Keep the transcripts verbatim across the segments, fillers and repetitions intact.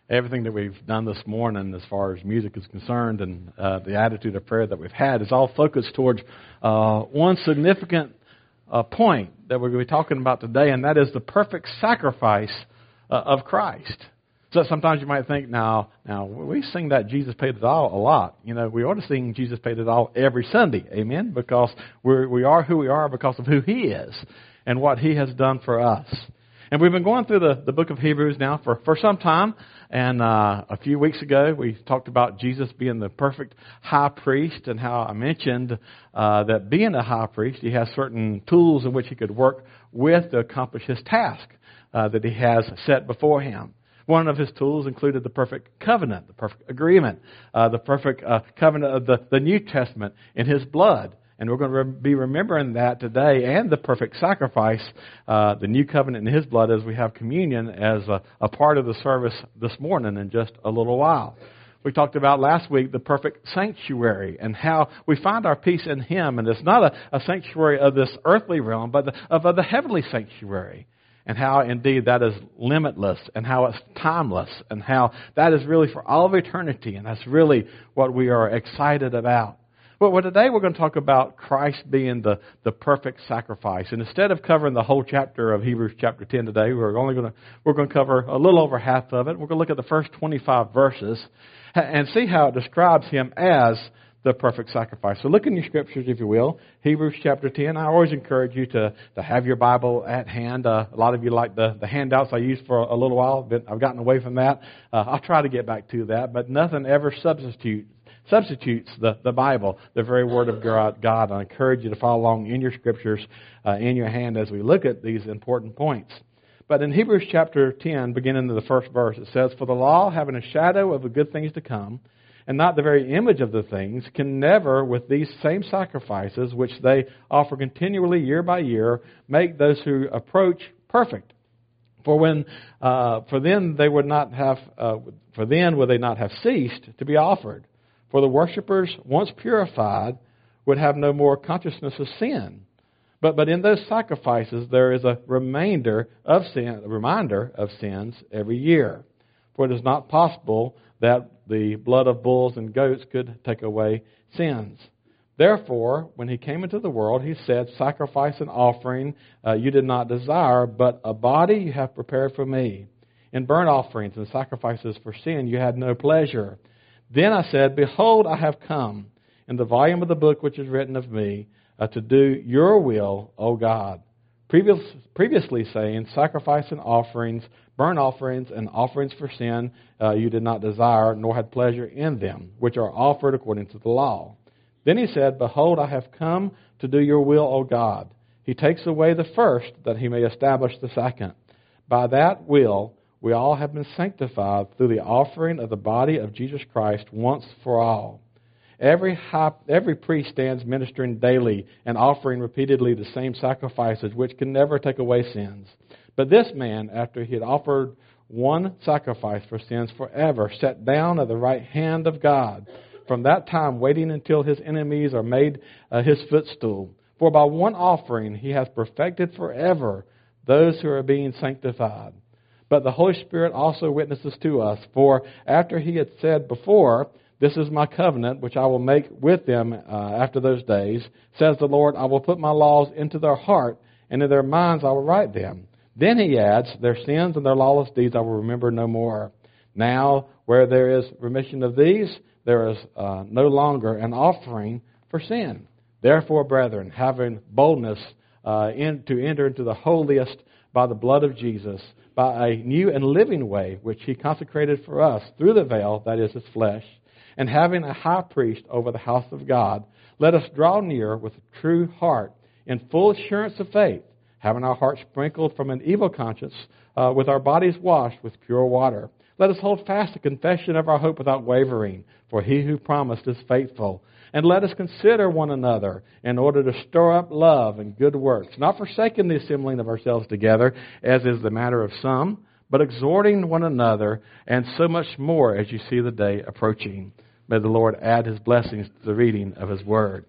everything that we've done this morning as far as music is concerned and uh, the attitude of prayer that we've had is all focused towards uh, one significant uh, point that we're going to be talking about today, and that is the perfect sacrifice uh, of Christ. So sometimes you might think, now, now we sing that Jesus paid it all a lot. You know, we ought to sing Jesus paid it all every Sunday, amen? Because we're, we are who we are because of who He is and what He has done for us. And we've been going through the, the book of Hebrews now for, for some time. And uh, a few weeks ago, we talked about Jesus being the perfect high priest and how I mentioned uh, that being a high priest, He has certain tools in which He could work with to accomplish His task uh, that He has set before Him. One of His tools included the perfect covenant, the perfect agreement, uh, the perfect uh, covenant of the, the New Testament in His blood. And we're going to re- be remembering that today, and the perfect sacrifice, uh, the new covenant in His blood, as we have communion as a, a part of the service this morning in just a little while. We talked about last week the perfect sanctuary and how we find our peace in Him. And it's not a, a sanctuary of this earthly realm, but the, of, of the heavenly sanctuary. And how, indeed, that is limitless, and how it's timeless, and how that is really for all of eternity, and that's really what we are excited about. Well, well today we're going to talk about Christ being the, the perfect sacrifice. And instead of covering the whole chapter of Hebrews chapter ten today, we're only going to we're going to cover a little over half of it. We're going to look at the first twenty-five verses and see how it describes Him as the perfect sacrifice. So look in your scriptures, if you will. Hebrews chapter ten. I always encourage you to, to have your Bible at hand. Uh, a lot of you like the, the handouts I used for a little while, but I've gotten away from that. Uh, I'll try to get back to that, but nothing ever substitutes substitutes the, the Bible, the very Word of God. I encourage you to follow along in your scriptures, uh, in your hand as we look at these important points. But in Hebrews chapter ten, beginning in the first verse, it says, "For the law, having a shadow of the good things to come, and not the very image of the things, can never, with these same sacrifices, which they offer continually year by year, make those who approach perfect. For when, uh, for then they would not have, uh, for then would they not have ceased to be offered. For the worshippers, once purified, would have no more consciousness of sin. But but in those sacrifices there is a remainder of sin, a reminder of sins every year. For it is not possible that the blood of bulls and goats could take away sins. Therefore, when He came into the world, He said, Sacrifice and offering uh, you did not desire, but a body you have prepared for me. In burnt offerings and sacrifices for sin you had no pleasure. Then I said, Behold, I have come, in the volume of the book which is written of me, uh, to do your will, O God. Previous, previously saying, Sacrifice and offerings, burnt offerings and offerings for sin uh, you did not desire, nor had pleasure in them, which are offered according to the law. Then He said, Behold, I have come to do your will, O God. He takes away the first, that He may establish the second. By that will we all have been sanctified through the offering of the body of Jesus Christ once for all. Every high, every priest stands ministering daily and offering repeatedly the same sacrifices, which can never take away sins. But this man, after he had offered one sacrifice for sins forever, sat down at the right hand of God, from that time waiting until His enemies are made uh, His footstool. For by one offering He has perfected forever those who are being sanctified. But the Holy Spirit also witnesses to us, for after He had said before, This is my covenant, which I will make with them uh, after those days, says the Lord, I will put my laws into their heart, and in their minds I will write them. Then He adds, Their sins and their lawless deeds I will remember no more. Now, where there is remission of these, there is uh, no longer an offering for sin. Therefore, brethren, having boldness uh, in, to enter into the holiest by the blood of Jesus, by a new and living way, which He consecrated for us through the veil, that is His flesh, and having a high priest over the house of God, let us draw near with a true heart, in full assurance of faith, having our hearts sprinkled from an evil conscience, uh, with our bodies washed with pure water. Let us hold fast the confession of our hope without wavering, for He who promised is faithful. And let us consider one another in order to stir up love and good works, not forsaking the assembling of ourselves together, as is the matter of some, but exhorting one another, and so much more as you see the day approaching. May the Lord add His blessings to the reading of His Word.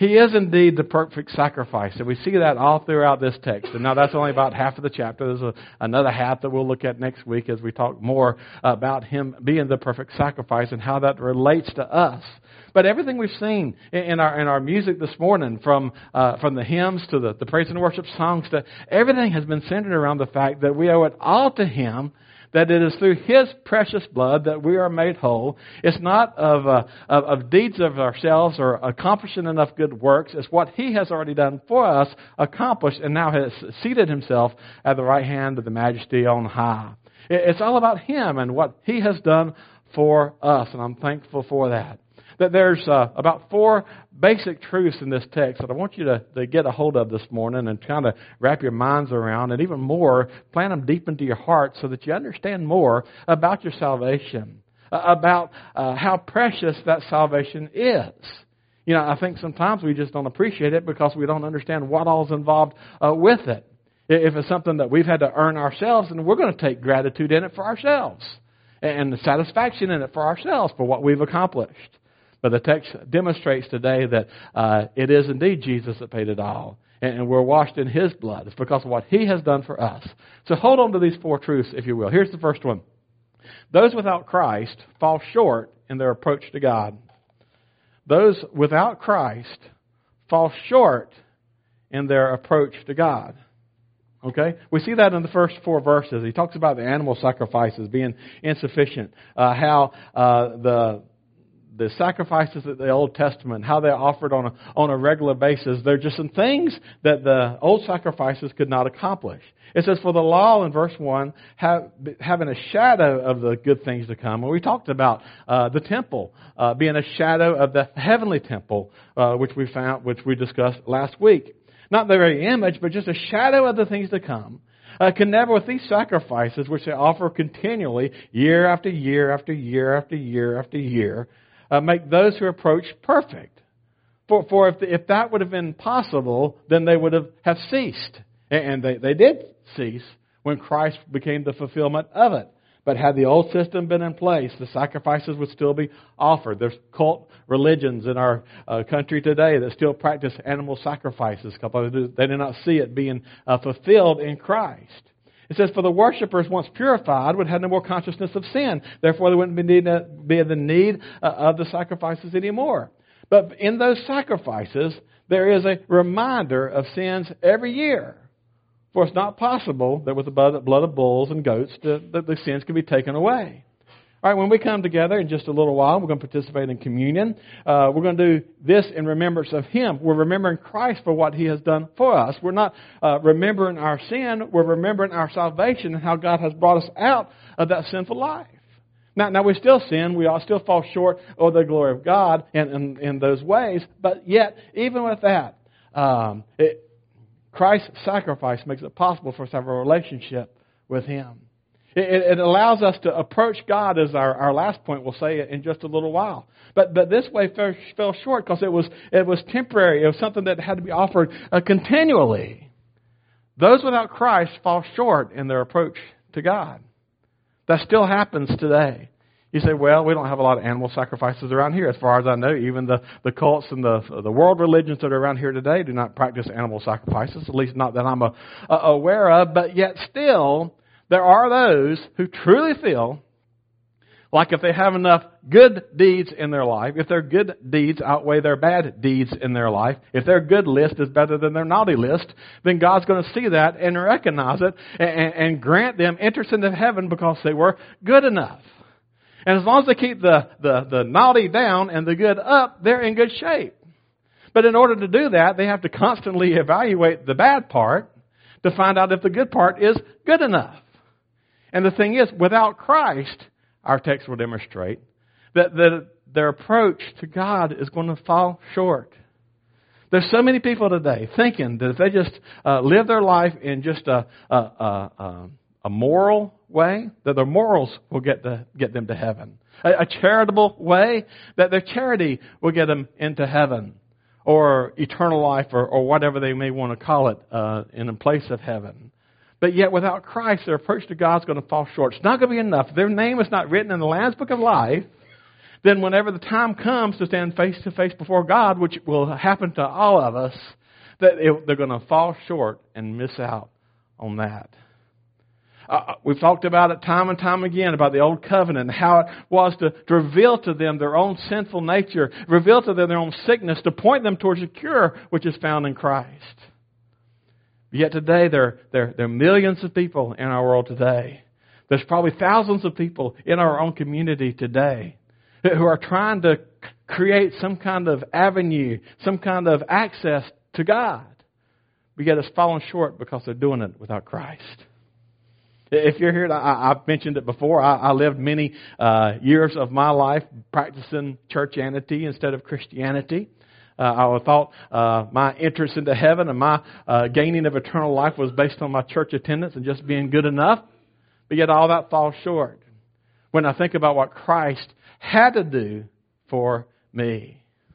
He is indeed the perfect sacrifice. And we see that all throughout this text. And now that's only about half of the chapter. There's a, another half that we'll look at next week as we talk more about Him being the perfect sacrifice and how that relates to us. But everything we've seen in our in our music this morning, from uh, from the hymns to the, the praise and worship songs, to everything has been centered around the fact that we owe it all to Him, that it is through His precious blood that we are made whole. It's not of, uh, of of deeds of ourselves or accomplishing enough good works. It's what He has already done for us, accomplished, and now has seated Himself at the right hand of the Majesty on high. It's all about Him and what He has done for us, and I'm thankful for that. That there's uh, about four basic truths in this text that I want you to, to get a hold of this morning and kind of wrap your minds around, and even more, plant them deep into your heart so that you understand more about your salvation, uh, about uh, how precious that salvation is. You know, I think sometimes we just don't appreciate it because we don't understand what all is involved uh, with it. If it's something that we've had to earn ourselves, then we're going to take gratitude in it for ourselves and the satisfaction in it for ourselves for what we've accomplished. But the text demonstrates today that uh, it is indeed Jesus that paid it all. And, and we're washed in His blood. It's because of what He has done for us. So hold on to these four truths, if you will. Here's the first one. Those without Christ fall short in their approach to God. Those without Christ fall short in their approach to God. Okay? We see that in the first four verses. He talks about the animal sacrifices being insufficient. Uh, how uh, the... The sacrifices of the Old Testament, how they're offered on a, on a regular basis, they're just some things that the old sacrifices could not accomplish. It says, for the law in verse one, have, having a shadow of the good things to come. And we talked about uh, the temple uh, being a shadow of the heavenly temple, uh, which we found, which we discussed last week. Not the very image, but just a shadow of the things to come. Uh, can never, with these sacrifices, which they offer continually, year after year after year after year after year, Uh, make those who approach perfect. For, for if, the, if that would have been possible, then they would have, have ceased. And they, they did cease when Christ became the fulfillment of it. But had the old system been in place, the sacrifices would still be offered. There's cult religions in our uh, country today that still practice animal sacrifices. They do not see it being uh, fulfilled in Christ. It says, for the worshippers, once purified, would have no more consciousness of sin. Therefore, they wouldn't be, need, be in the need uh, of the sacrifices anymore. But in those sacrifices, there is a reminder of sins every year. For it's not possible that with the blood of bulls and goats that the sins can be taken away. All right, when we come together in just a little while, we're going to participate in communion. Uh, we're going to do this in remembrance of Him. We're remembering Christ for what He has done for us. We're not uh, remembering our sin. We're remembering our salvation and how God has brought us out of that sinful life. Now, now we still sin. We all still fall short of the glory of God in, in, in those ways. But yet, even with that, um, it, Christ's sacrifice makes it possible for us to have a relationship with Him. It, it allows us to approach God, as our, our last point will say in just a little while. But but this way fell, fell short because it was it was temporary. It was something that had to be offered uh, continually. Those without Christ fall short in their approach to God. That still happens today. You say, well, we don't have a lot of animal sacrifices around here. As far as I know, even the, the cults and the the world religions that are around here today do not practice animal sacrifices, at least not that I'm a, a, aware of. But yet still, there are those who truly feel like if they have enough good deeds in their life, if their good deeds outweigh their bad deeds in their life, if their good list is better than their naughty list, then God's going to see that and recognize it and, and grant them entrance into heaven because they were good enough. And as long as they keep the, the, the naughty down and the good up, they're in good shape. But in order to do that, they have to constantly evaluate the bad part to find out if the good part is good enough. And the thing is, without Christ, our text will demonstrate that, that their approach to God is going to fall short. There's so many people today thinking that if they just uh, live their life in just a, a, a, a moral way, that their morals will get to get them to heaven. A, a charitable way, that their charity will get them into heaven, or eternal life, or, or whatever they may want to call it, uh, in a place of heaven. But yet without Christ, their approach to God is going to fall short. It's not going to be enough. If their name is not written in the Lamb's Book of Life, then whenever the time comes to stand face to face before God, which will happen to all of us, that it, they're going to fall short and miss out on that. Uh, we've talked about it time and time again about the Old Covenant and how it was to, to reveal to them their own sinful nature, reveal to them their own sickness, to point them towards the cure which is found in Christ. Yet today, there, there, there are millions of people in our world today. There's probably thousands of people in our own community today who are trying to create some kind of avenue, some kind of access to God. But yet it's fallen short because they're doing it without Christ. If you're here, I, I've mentioned it before, I, I lived many uh, years of my life practicing churchianity instead of Christianity. Uh, I thought uh, my entrance into heaven and my uh, gaining of eternal life was based on my church attendance and just being good enough. But yet all that falls short when I think about what Christ had to do for me.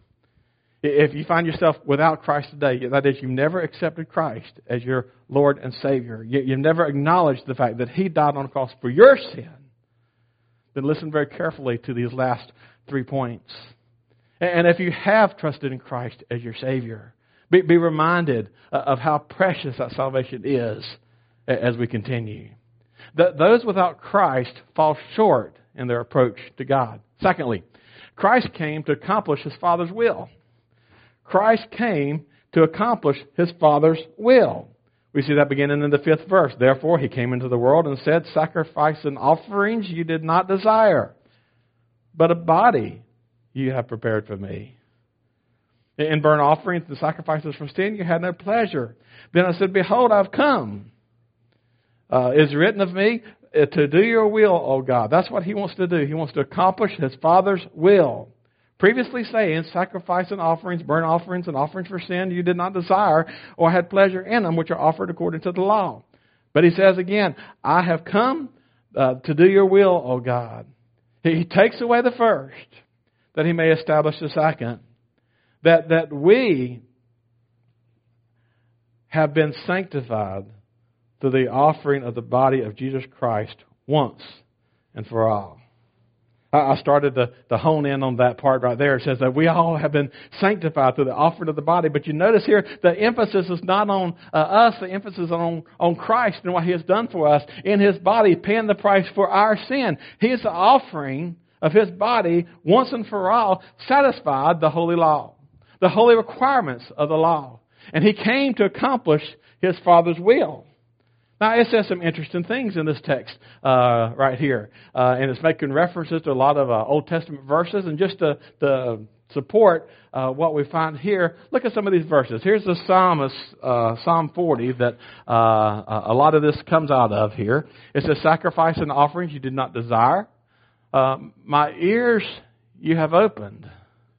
If you find yourself without Christ today, that is, you've never accepted Christ as your Lord and Savior, you've never acknowledged the fact that He died on the cross for your sin, then listen very carefully to these last three points. And if you have trusted in Christ as your Savior, be, be reminded of how precious that salvation is as we continue. That those without Christ fall short in their approach to God. Secondly, Christ came to accomplish His Father's will. Christ came to accomplish His Father's will. We see that beginning in the fifth verse. Therefore, He came into the world and said, sacrifice and offerings you did not desire, but a body you have prepared for me. In burnt offerings and sacrifices for sin you had no pleasure. Then I said, behold, I've come. Uh, is written of me to do your will, O God. That's what He wants to do. He wants to accomplish His Father's will. Previously saying, sacrifice and offerings, burnt offerings and offerings for sin you did not desire or had pleasure in them, which are offered according to the law. But He says again, I have come uh, to do your will, O God. He takes away the first, that He may establish the second. That, that we have been sanctified through the offering of the body of Jesus Christ once and for all. I started to, to hone in on that part right there. It says that we all have been sanctified through the offering of the body. But you notice here, the emphasis is not on uh, us. The emphasis is on, on Christ and what He has done for us in His body, paying the price for our sin. His offering of His body, once and for all, satisfied the holy law, the holy requirements of the law. And He came to accomplish His Father's will. Now, it says some interesting things in this text uh, right here. Uh, and it's making references to a lot of uh, Old Testament verses. And just to, to support uh, what we find here, look at some of these verses. Here's the psalmist, uh, Psalm forty, that uh, a lot of this comes out of here. It says, sacrifice and offerings you did not desire. Uh, my ears you have opened.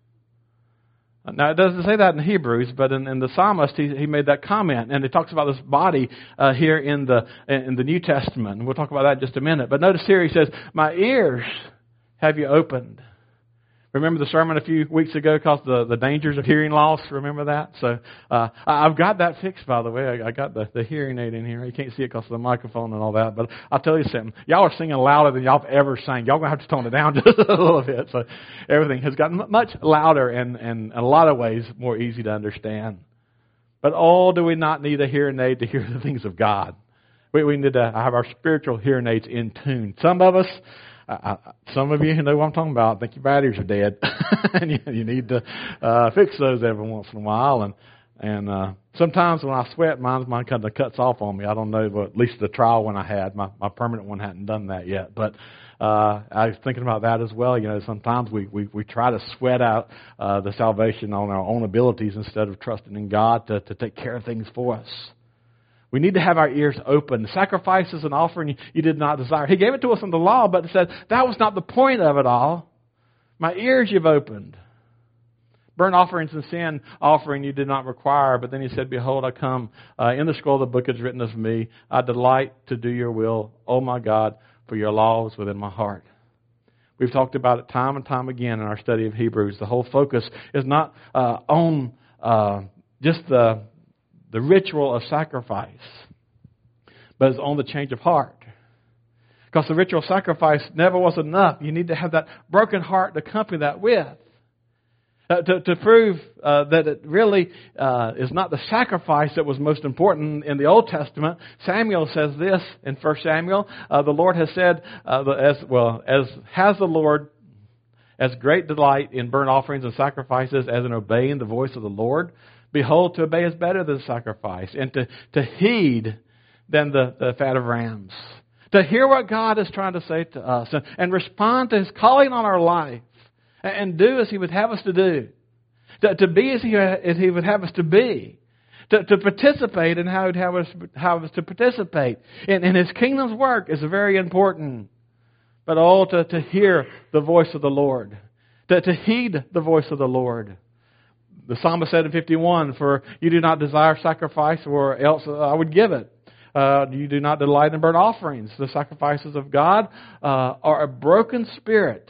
Now, it doesn't say that in Hebrews, but in, in the psalmist, he, he made that comment. And it talks about this body uh, here in the in the New Testament. And we'll talk about that in just a minute. But notice here he says, my ears have you opened. Remember the sermon a few weeks ago called the, the dangers of hearing loss? Remember that? So uh, I've got that fixed, by the way. I, I got the, the hearing aid in here. You can't see it because of the microphone and all that. But I'll tell you something. Y'all are singing louder than y'all have ever sang. Y'all going to have to tone it down just a little bit. So everything has gotten much louder and, and in a lot of ways more easy to understand. But oh, do we not need a hearing aid to hear the things of God? We, we need to have our spiritual hearing aids in tune. Some of us... I, some of you who know what I'm talking about think your batteries are dead, and you, you need to uh, fix those every once in a while. And and uh, sometimes when I sweat, mine mine kind of cuts off on me. I don't know, but at least the trial one I had, my my permanent one hadn't done that yet. But uh, I was thinking about that as well. You know, sometimes we we, we try to sweat out uh, the salvation on our own abilities instead of trusting in God to to take care of things for us. We need to have our ears open. The sacrifices and offering you did not desire. He gave it to us in the law, but it said that was not the point of it all. My ears you've opened. Burnt offerings and sin offering you did not require. But then He said, behold, I come. Uh, in the scroll of the book is written of me. I delight to do your will, O my God, for your law is within my heart. We've talked about it time and time again in our study of Hebrews. The whole focus is not uh, on uh, just the... the ritual of sacrifice, but it's on the change of heart. Because the ritual sacrifice never was enough. You need to have that broken heart to accompany that with. Uh, to, to prove uh, that it really uh, is not the sacrifice that was most important in the Old Testament, Samuel says this in First Samuel. Uh, the Lord has said, uh, as well as has the Lord as great delight in burnt offerings and sacrifices as in obeying the voice of the Lord. Behold, to obey is better than sacrifice, and to, to heed than the, the fat of rams. To hear what God is trying to say to us and, and respond to His calling on our life. And do as He would have us to do. To, to be as he, as he would have us to be. To, to participate in how He would have us, have us to participate. In, in His kingdom's work is very important. But all to, to hear the voice of the Lord. To, to heed the voice of the Lord. The psalmist said in fifty-one, for you do not desire sacrifice, or else I would give it. Uh, you do not delight in burnt offerings. The sacrifices of God uh, are a broken spirit.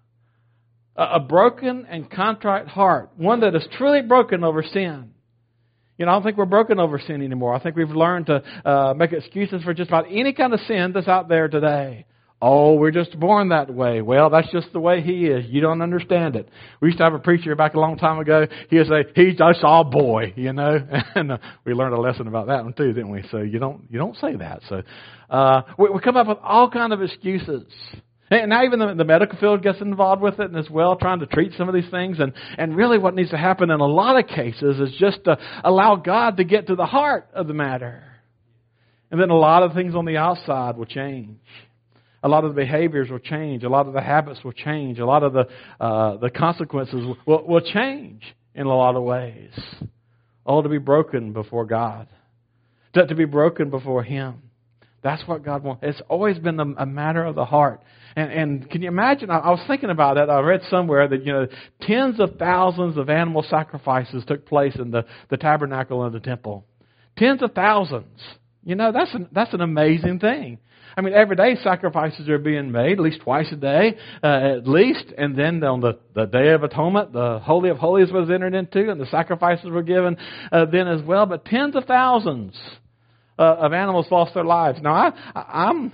A broken and contrite heart. One that is truly broken over sin. You know, I don't think we're broken over sin anymore. I think we've learned to uh, make excuses for just about any kind of sin that's out there today. Oh, we're just born that way. Well, that's just the way he is. You don't understand it. We used to have a preacher back a long time ago. He would say, he's just all boy, you know. And uh, we learned a lesson about that one too, didn't we? So you don't you don't say that. So uh, we, we come up with all kind of excuses. And now even the, the medical field gets involved with it and as well, trying to treat some of these things. And, and really what needs to happen in a lot of cases is just to allow God to get to the heart of the matter. And then a lot of things on the outside will change. A lot of the behaviors will change. A lot of the habits will change. A lot of the uh, the consequences will, will change in a lot of ways. All to be broken before God. To, to be broken before Him. That's what God wants. It's always been a, a matter of the heart. And, and can you imagine? I, I was thinking about that. I read somewhere that, you know, tens of thousands of animal sacrifices took place in the, the tabernacle and the temple. Tens of thousands. You know, that's an, that's an amazing thing. I mean, every day sacrifices are being made, at least twice a day, uh, at least. And then on the, the Day of Atonement, the Holy of Holies was entered into, and the sacrifices were given uh, then as well. But tens of thousands uh, of animals lost their lives. Now, I, I, I'm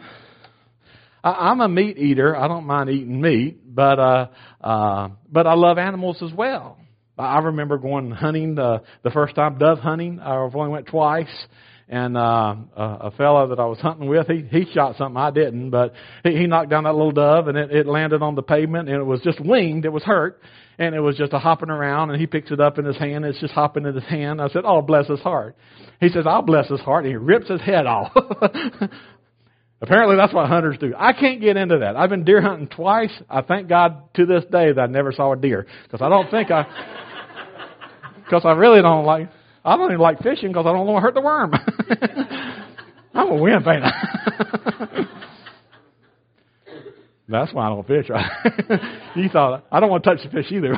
I, I'm a meat eater. I don't mind eating meat, but uh, uh, but I love animals as well. I remember going hunting the, the first time, dove hunting. I've only went twice. And uh, a fellow that I was hunting with, he he shot something I didn't, but he, he knocked down that little dove, and it, it landed on the pavement, and it was just winged. It was hurt, and it was just a hopping around, and he picks it up in his hand. It's just hopping in his hand. I said, oh, bless his heart. He says, I'll bless his heart, and he rips his head off. Apparently, that's what hunters do. I can't get into that. I've been deer hunting twice. I thank God to this day that I never saw a deer, because I don't think I, because I really don't like. I don't even like fishing because I don't want to hurt the worm. I'm a wimp, ain't I? That's why I don't fish, right? You thought, I don't want to touch the fish either.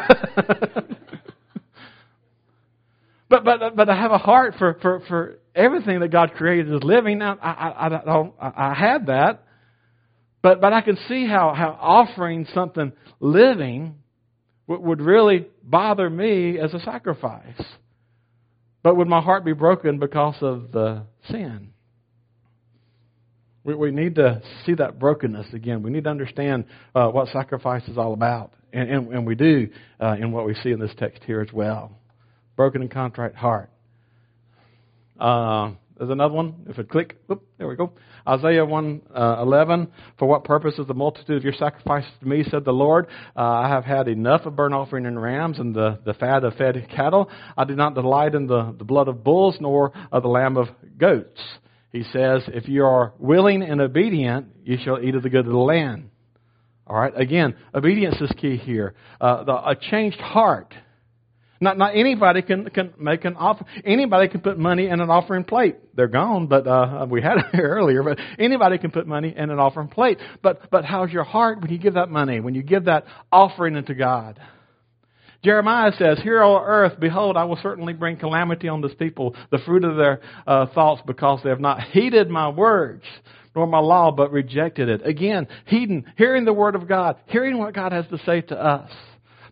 but but but I have a heart for, for, for everything that God created as living. Now, I, I, I, don't, I have that. But but I can see how, how offering something living would, would really bother me as a sacrifice. But would my heart be broken because of the sin? We, we need to see that brokenness again. We need to understand uh, what sacrifice is all about. And, and, and we do uh, in what we see in this text here as well. Broken and contrite heart. Uh, there's another one. If it click, whoop, there we go. Isaiah one eleven. For what purpose is the multitude of your sacrifices to me, said the Lord? Uh, I have had enough of burnt offering and rams and the, the fat of fed cattle. I do not delight in the, the blood of bulls nor of the lamb of goats. He says, if you are willing and obedient, you shall eat of the good of the land. All right. Again, obedience is key here. Uh, the, a changed heart. Not not anybody can, can make an offer. Anybody can put money in an offering plate. They're gone, but uh, we had it here earlier. But anybody can put money in an offering plate. But but how's your heart when you give that money? When you give that offering unto God? Jeremiah says, "Hear, O earth, behold, I will certainly bring calamity on this people, the fruit of their uh, thoughts, because they have not heeded my words, nor my law, but rejected it." Again, heeding, hearing the word of God, hearing what God has to say to us.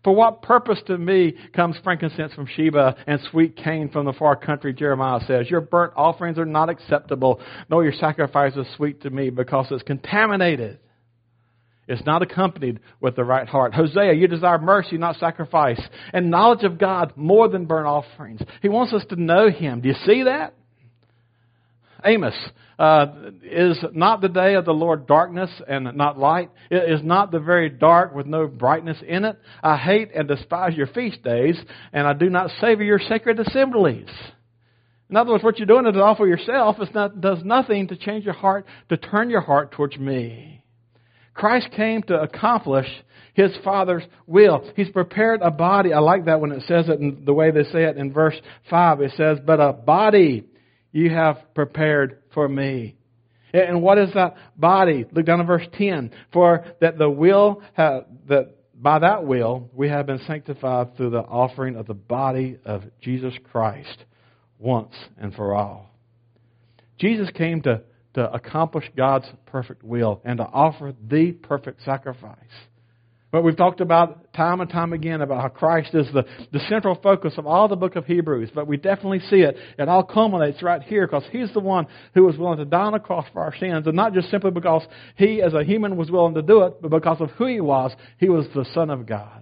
For what purpose to me comes frankincense from Sheba and sweet cane from the far country, Jeremiah says. Your burnt offerings are not acceptable, nor your sacrifices sweet to me, because it's contaminated. It's not accompanied with the right heart. Hosea, you desire mercy, not sacrifice, and knowledge of God more than burnt offerings. He wants us to know Him. Do you see that? Amos, uh, is not the day of the Lord darkness and not light? It is not the very dark with no brightness in it? I hate and despise your feast days, and I do not savor your sacred assemblies. In other words, what you're doing is all for yourself. It not, does nothing to change your heart, to turn your heart towards me. Christ came to accomplish His Father's will. He's prepared a body. I like that when it says it in the way they say it in verse five. It says, but a body you have prepared for me. And what is that body? Look down at verse ten. For that the will, have, that by that will we have been sanctified through the offering of the body of Jesus Christ once and for all. Jesus came to, to accomplish God's perfect will and to offer the perfect sacrifice. But we've talked about time and time again about how Christ is the, the central focus of all the book of Hebrews. But we definitely see it. It all culminates right here because He's the one who was willing to die on the cross for our sins. And not just simply because He as a human was willing to do it, but because of who He was. He was the Son of God.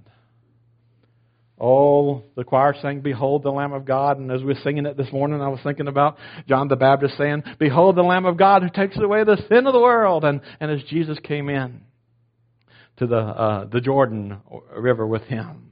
Oh, the choir sang, Behold the Lamb of God. And as we were singing it this morning, I was thinking about John the Baptist saying, Behold the Lamb of God who takes away the sin of the world. And, and as Jesus came in to the uh, the Jordan River with Him,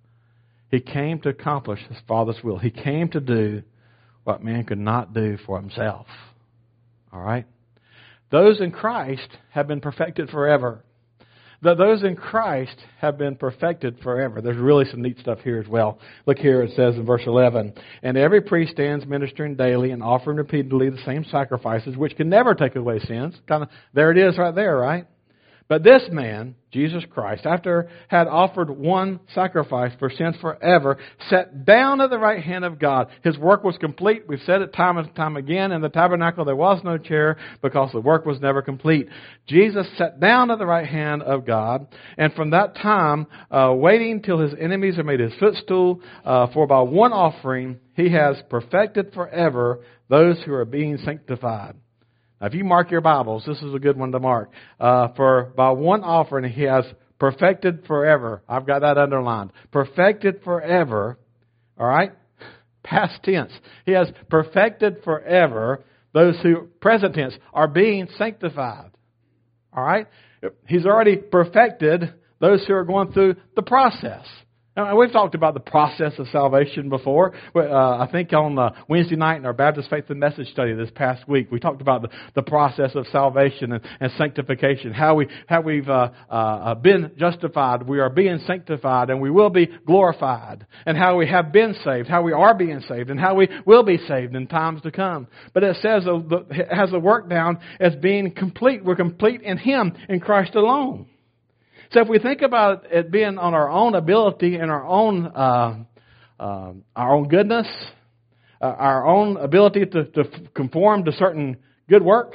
He came to accomplish His Father's will. He came to do what man could not do for himself. All right? Those in Christ have been perfected forever. The, those in Christ have been perfected forever. There's really some neat stuff here as well. Look here, it says in verse eleven, and every priest stands ministering daily and offering repeatedly the same sacrifices, which can never take away sins. Kind of, there it is right there, right? But this man, Jesus Christ, after had offered one sacrifice for sins forever, sat down at the right hand of God. His work was complete. We've said it time and time again. In the tabernacle there was no chair because the work was never complete. Jesus sat down at the right hand of God, and from that time, uh, waiting till His enemies are made His footstool, uh, for by one offering He has perfected forever those who are being sanctified. Now, if you mark your Bibles, this is a good one to mark. Uh, for by one offering He has perfected forever. I've got that underlined. Perfected forever. All right? Past tense. He has perfected forever those who, present tense, are being sanctified. All right? He's already perfected those who are going through the process. Now, we've talked about the process of salvation before. Uh, I think on uh, Wednesday night in our Baptist Faith and Message study this past week, we talked about the, the process of salvation and, and sanctification. How we how we've uh, uh, been justified, we are being sanctified, and we will be glorified. And how we have been saved, how we are being saved, and how we will be saved in times to come. But it says uh, the, it has the work down as being complete. We're complete in Him, in Christ alone. So if we think about it being on our own ability and our own uh, uh, our own goodness, uh, our own ability to, to conform to certain good works,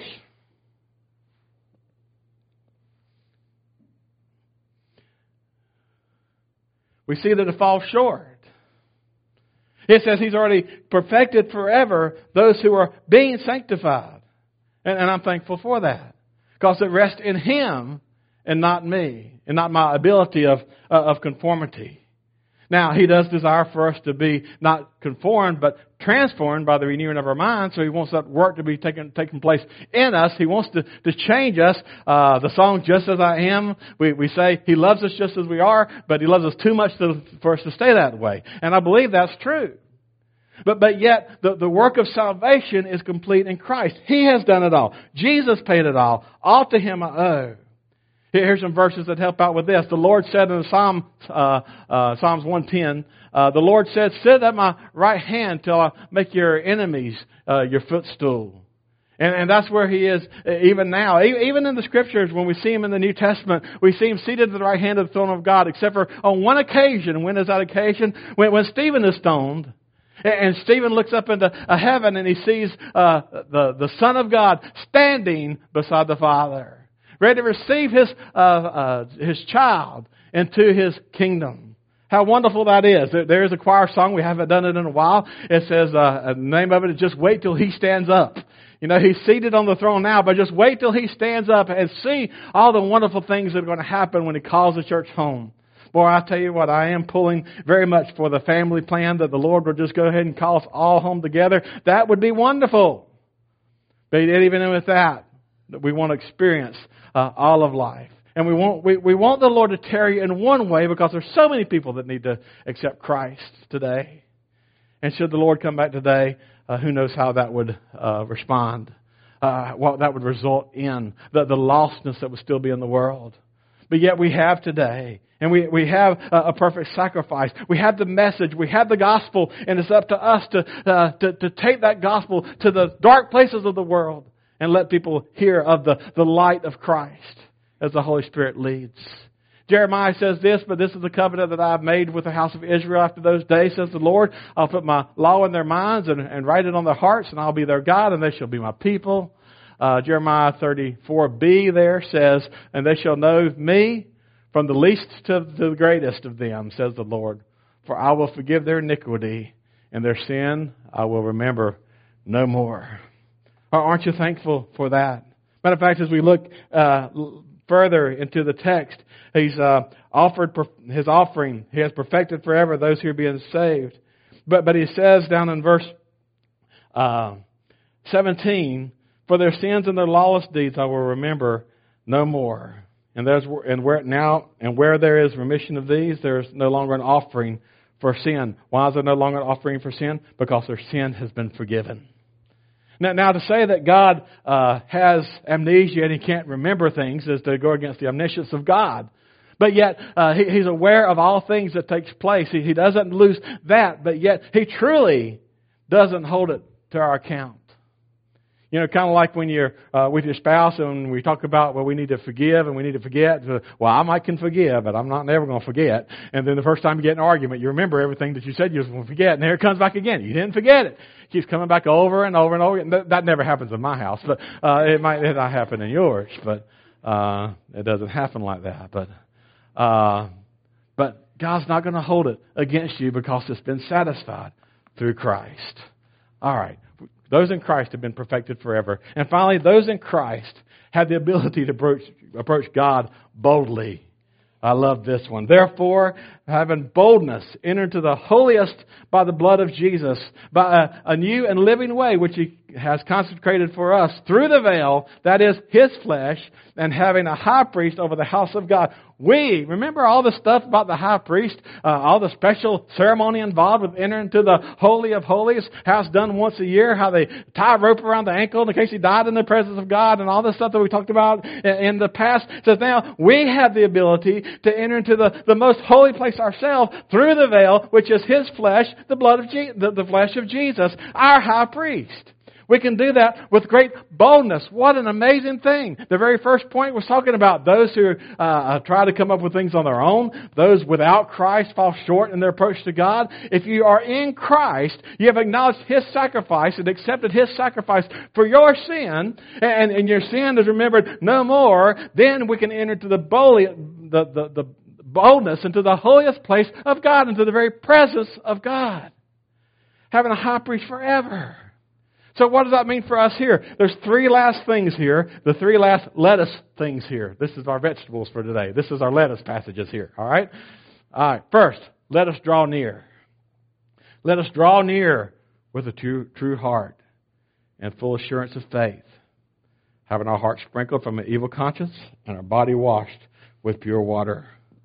we see that it falls short. It says He's already perfected forever those who are being sanctified. And, and I'm thankful for that. Because it rests in Him and not me, and not my ability of uh, of conformity. Now, He does desire for us to be not conformed, but transformed by the renewing of our mind. So He wants that work to be taking taking place in us. He wants to, to change us. Uh, the song, Just As I Am, we, we say He loves us just as we are, but He loves us too much to, for us to stay that way. And I believe that's true. But but yet, the, the work of salvation is complete in Christ. He has done it all. Jesus paid it all. All to Him I owe. Here's some verses that help out with this. The Lord said in Psalm, uh, uh, Psalms one ten, uh, the Lord said, sit at my right hand till I make your enemies uh, your footstool. And, and that's where He is even now. Even in the Scriptures, when we see Him in the New Testament, we see Him seated at the right hand of the throne of God, except for on one occasion. When is that occasion? When, when Stephen is stoned. And Stephen looks up into heaven and he sees uh, the, the Son of God standing beside the Father, ready to receive his uh, uh, his child into His kingdom. How wonderful that is. There, there is a choir song. We haven't done it in a while. It says, uh, the name of it is Just Wait Till He Stands Up. You know, He's seated on the throne now, but just wait till He stands up and see all the wonderful things that are going to happen when He calls the church home. Boy, I tell you what, I am pulling very much for the family plan that the Lord will just go ahead and call us all home together. That would be wonderful. But even with that, we want to experience uh, all of life. And we want we, we want the Lord to tarry in one way because there's so many people that need to accept Christ today. And should the Lord come back today, uh, who knows how that would uh, respond, uh, what that would result in, the, the lostness that would still be in the world. But yet we have today, and we, we have a, a perfect sacrifice. We have the message, we have the gospel, and it's up to us to, uh, to, to take that gospel to the dark places of the world and let people hear of the, the light of Christ as the Holy Spirit leads. Jeremiah says this, but this is the covenant that I have made with the house of Israel after those days, says the Lord. I'll put my law in their minds and, and write it on their hearts, and I'll be their God, and they shall be my people. Uh, Jeremiah thirty-four b there says, and they shall know me from the least to the greatest of them, says the Lord. For I will forgive their iniquity, and their sin I will remember no more. Aren't you thankful for that? Matter of fact, as we look uh, further into the text, He's uh, offered His offering. He has perfected forever those who are being saved. But but He says down in verse uh, seventeen, for their sins and their lawless deeds I will remember no more. And there's and where now and where there is remission of these, there is no longer an offering for sin. Why is there no longer an offering for sin? Because their sin has been forgiven. Now, now to say that God uh, has amnesia and He can't remember things is to go against the omniscience of God. But yet, uh, he, He's aware of all things that takes place. He, he doesn't lose that, but yet He truly doesn't hold it to our account. You know, kind of like when you're uh, with your spouse and we talk about, well, we need to forgive and we need to forget. Well, I might can forgive, but I'm not never going to forget. And then the first time you get in an argument, you remember everything that you said you was going to forget, and there it comes back again. You didn't forget it. It keeps coming back over and over and over. And that, that never happens in my house, but uh, it might it not happen in yours. But uh, it doesn't happen like that. But uh, but God's not going to hold it against you because it's been satisfied through Christ. All right. Those in Christ have been perfected forever. And finally, those in Christ have the ability to approach, approach God boldly. I love this one. Therefore, having boldness, enter into the holiest by the blood of Jesus, by a, a new and living way which He has consecrated for us through the veil, that is His flesh, and having a high priest over the house of God. We, remember all the stuff about the high priest, uh, all the special ceremony involved with entering into the Holy of Holies, how it's done once a year, how they tie a rope around the ankle in case he died in the presence of God, and all this stuff that we talked about in the past. It says now we have the ability to enter into the, the most holy place ourselves through the veil, which is His flesh, the blood of Je- the, the flesh of Jesus, our high priest. We can do that with great boldness. What an amazing thing. The very first point was talking about those who uh, try to come up with things on their own. Those without Christ fall short in their approach to God. If you are in Christ, you have acknowledged His sacrifice and accepted His sacrifice for your sin, and, and your sin is remembered no more, then we can enter into the, boldly, the, the, the boldness into the holiest place of God, into the very presence of God. Having a high priest forever. So what does that mean for us here? There's three last things here. The three last lettuce things here. This is our vegetables for today. This is our lettuce passages here. All right? All right. First, let us draw near. Let us draw near with a true, true heart and full assurance of faith, having our hearts sprinkled from an evil conscience and our body washed with pure water.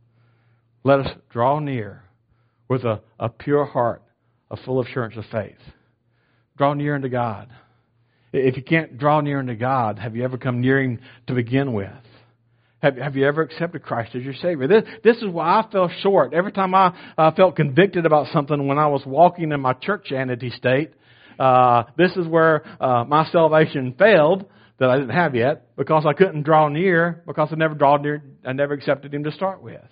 Let us draw near with a, a pure heart, a full assurance of faith. Draw near unto God. If you can't draw near unto God, have you ever come near Him to begin with? Have, have you ever accepted Christ as your Savior? This, this is why I fell short. Every time I uh, felt convicted about something when I was walking in my churchianity state, uh, this is where uh, my salvation failed, that I didn't have yet, because I couldn't draw near, because I never draw near, I never accepted Him to start with.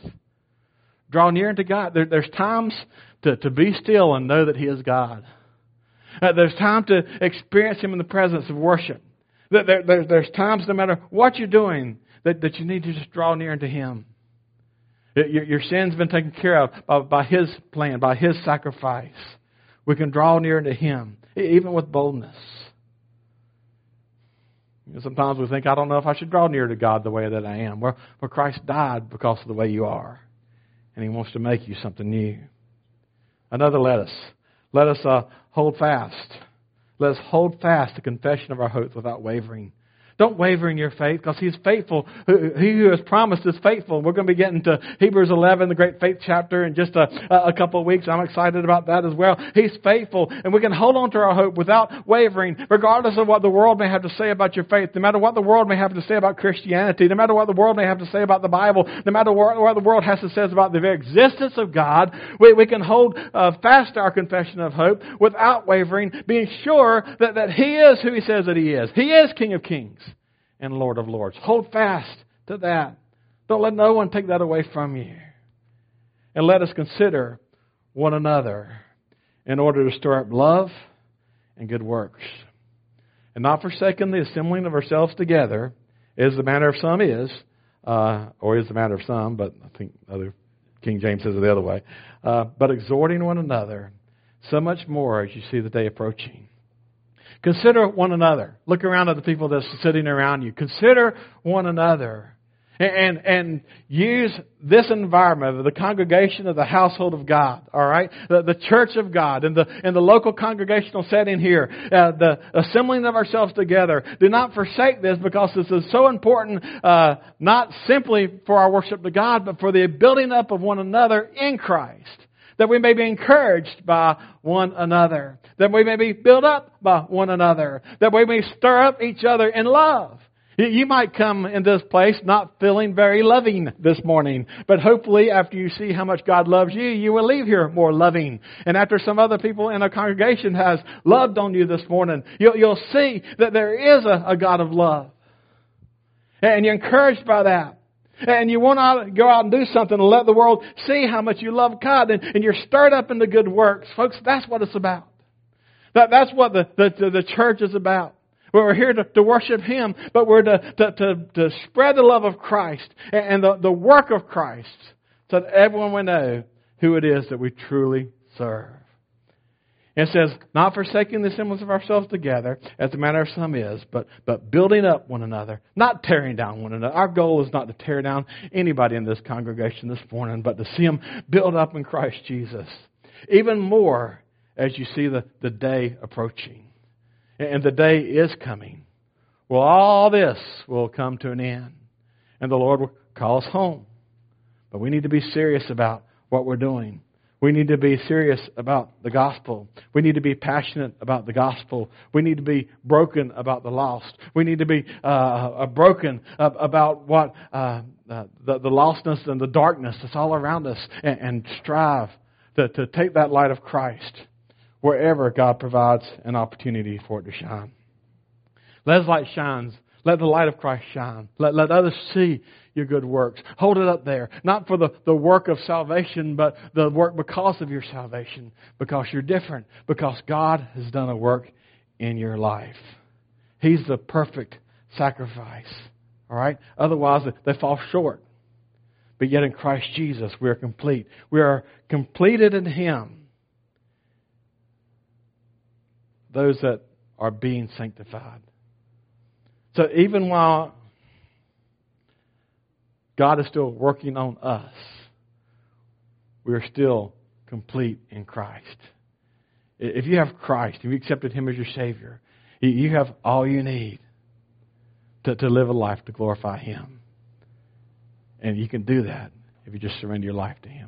Draw near unto God. There, there's times to, to be still and know that He is God. Uh, there's time to experience Him in the presence of worship. There, there, there's times, no matter what you're doing, that, that you need to just draw near to Him. Your, your sin's been taken care of by, by His plan, by His sacrifice. We can draw near to Him, even with boldness. Sometimes we think, I don't know if I should draw near to God the way that I am. Well, well, Christ died because of the way you are. And He wants to make you something new. Another let us. Let us uh, hold fast. Let us hold fast the confession of our hope without wavering. Don't waver in your faith, because He's faithful. He who has promised is faithful. We're going to be getting to Hebrews eleven, the great faith chapter, in just a, a couple of weeks. I'm excited about that as well. He's faithful, and we can hold on to our hope without wavering, regardless of what the world may have to say about your faith, no matter what the world may have to say about Christianity, no matter what the world may have to say about the Bible, no matter what, what the world has to say about the very existence of God. We, we can hold uh, fast our confession of hope without wavering, being sure that, that He is who He says that He is. He is King of Kings and Lord of Lords. Hold fast to that. Don't let no one take that away from you. And let us consider one another in order to stir up love and good works. And not forsaking the assembling of ourselves together, as the manner of some is, uh, or is the manner of some, but I think other King James says it the other way. Uh, but exhorting one another, so much more as you see the day approaching. Consider one another. Look around at the people that's sitting around you. Consider one another. And, and, and use this environment of the congregation of the household of God, all right? The, the church of God and the, and the local congregational setting here, uh, the assembling of ourselves together. Do not forsake this, because this is so important, uh, not simply for our worship to God, but for the building up of one another in Christ. That we may be encouraged by one another. That we may be built up by one another. That we may stir up each other in love. You might come in this place not feeling very loving this morning. But hopefully after you see how much God loves you, you will leave here more loving. And after some other people in a congregation has loved on you this morning, you'll, you'll see that there is a, a God of love. And you're encouraged by that. And you want to go out and do something and let the world see how much you love God. And, and you're stirred up in the good works. Folks, that's what it's about. That, that's what the, the, the church is about. We're here to, to worship Him, but we're to, to, to, to spread the love of Christ and, and the, the work of Christ, so that everyone will know who it is that we truly serve. It says, not forsaking the assemblies of ourselves together, as the manner of some is, but, but building up one another, not tearing down one another. Our goal is not to tear down anybody in this congregation this morning, but to see them build up in Christ Jesus. Even more as you see the, the day approaching. And the day is coming. Well, all this will come to an end. And the Lord will call us home. But we need to be serious about what we're doing. We need to be serious about the gospel. We need to be passionate about the gospel. We need to be broken about the lost. We need to be uh, broken about what uh, uh, the, the lostness and the darkness that's all around us, and, and strive to, to take that light of Christ wherever God provides an opportunity for it to shine. Let His light shine. Let the light of Christ shine. Let, let others see your good works. Hold it up there. Not for the, the work of salvation, but the work because of your salvation. Because you're different. Because God has done a work in your life. He's the perfect sacrifice. All right? Otherwise, they fall short. But yet in Christ Jesus, we are complete. We are completed in Him. Those that are being sanctified. So even while God is still working on us, we are still complete in Christ. If you have Christ, if you accepted Him as your Savior, you have all you need to, to live a life to glorify Him. And you can do that if you just surrender your life to Him.